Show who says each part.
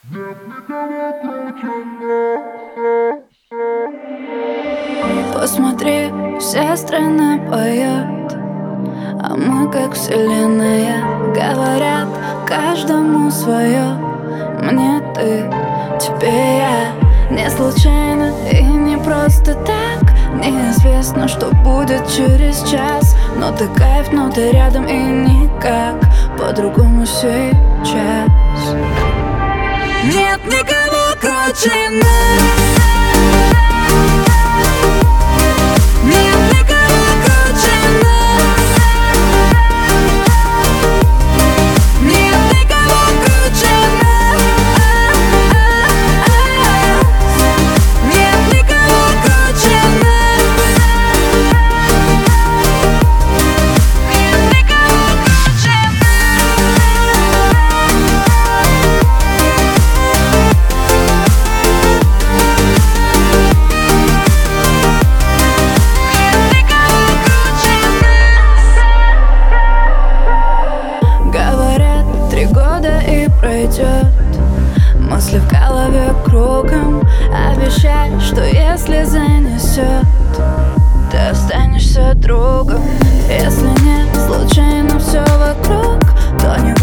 Speaker 1: Посмотри, вся страна поет, а мы как вселенная. Говорят, каждому свое. Мне ты, тебе я. Не случайно и не просто так. Неизвестно, что будет через час. Но ты кайф, но ты рядом и никак по-другому сейчас. Нет никого круче нас. Пройдет, мысли в голове кругом. Обещай, что если занесет, ты останешься другом. Если нет, случайно все вокруг, то не